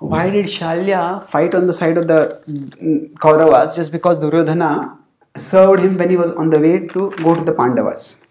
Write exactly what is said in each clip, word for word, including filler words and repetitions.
why did Shalya fight on the side of the mm, Kauravas? Just because Duryodhana served him when he was on the way to go to the Pandavas.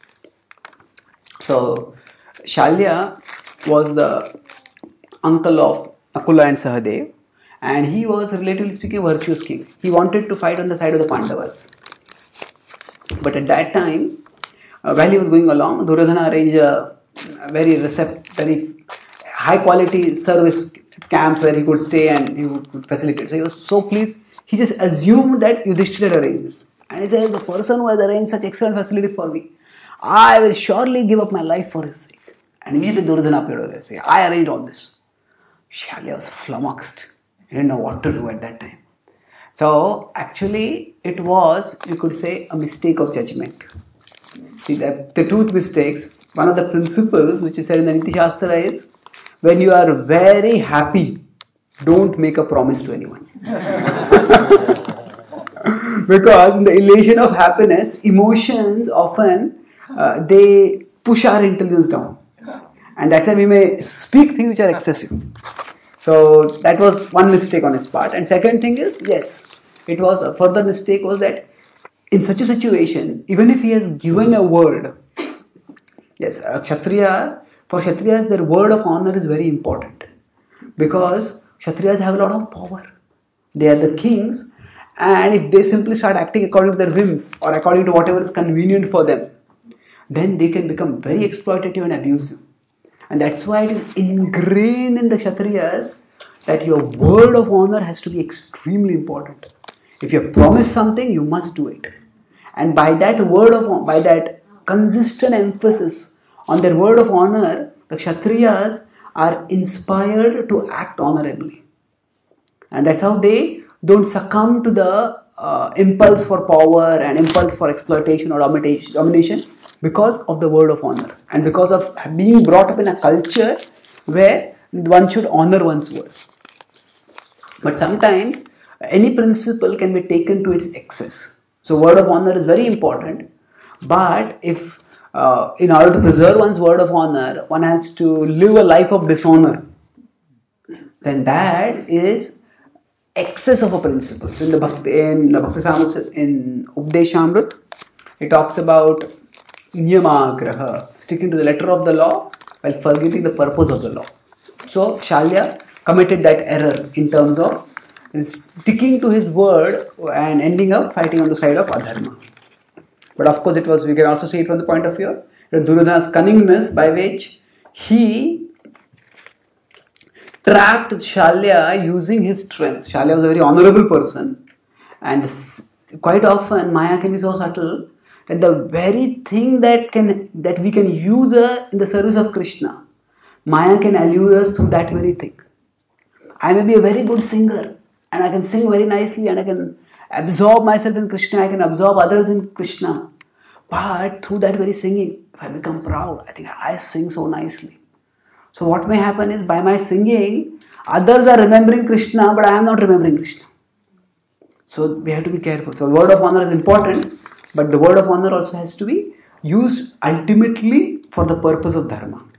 So Shalya was the uncle of Nakula and Sahadev, and he was, relatively speaking, a virtuous king. He wanted to fight on the side of the Pandavas. But at that time, uh, while he was going along, Duryodhana arranged a, a very recept, very high quality service camp where he could stay and he would facilitate. So he was so pleased, he just assumed that Yudhishthira had arranged this. And he said, the person who has arranged such excellent facilities for me, I will surely give up my life for his sake. And immediately Duryodhana appeared over there and said, I arranged all this. Shalya was flummoxed. He didn't know what to do at that time. So actually it was, you could say, a mistake of judgment. See, that the truth mistakes, one of the principles which is said in the Niti Shastra is, when you are very happy, don't make a promise to anyone. Because in the elation of happiness, emotions often, uh, they push our intelligence down. And that's why we may speak things which are excessive. So that was one mistake on his part. And second thing is, yes, it was a further mistake was that in such a situation, even if he has given a word, yes, a Kshatriya, for Kshatriyas, their word of honor is very important. Because Kshatriyas have a lot of power. They are the kings, and if they simply start acting according to their whims or according to whatever is convenient for them, then they can become very exploitative and abusive. And that's why it is ingrained in the Kshatriyas that your word of honor has to be extremely important. If you promise something, you must do it. And by that word of, by that consistent emphasis on their word of honor, the Kshatriyas are inspired to act honorably. And that's how they don't succumb to the uh, impulse for power and impulse for exploitation or domination because of the word of honor. And because of being brought up in a culture where one should honor one's word. But sometimes any principle can be taken to its excess. So word of honor is very important. But if uh, in order to preserve one's word of honor, one has to live a life of dishonor, then that is excess of a principle. So in the Bhakti, in the Bhakti Samrita, in Updeshamrut, it talks about niyamagraha, sticking to the letter of the law while forgetting the purpose of the law. So Shalya committed that error in terms of sticking to his word and ending up fighting on the side of adharma. But of course, it was, we can also see it from the point of view of Duryodhana's cunningness, by which he trapped Shalya using his strength. Shalya was a very honorable person, and quite often Maya can be so subtle that the very thing that can that we can use uh, in the service of Krishna, Maya can allure us through that very thing. I may be a very good singer, and I can sing very nicely, and I can absorb myself in Krishna, I can absorb others in Krishna. But through that very singing, if I become proud, I think I sing so nicely. So what may happen is, by my singing, others are remembering Krishna, but I am not remembering Krishna. So we have to be careful. So the word of honor is important, but the word of honor also has to be used ultimately for the purpose of dharma.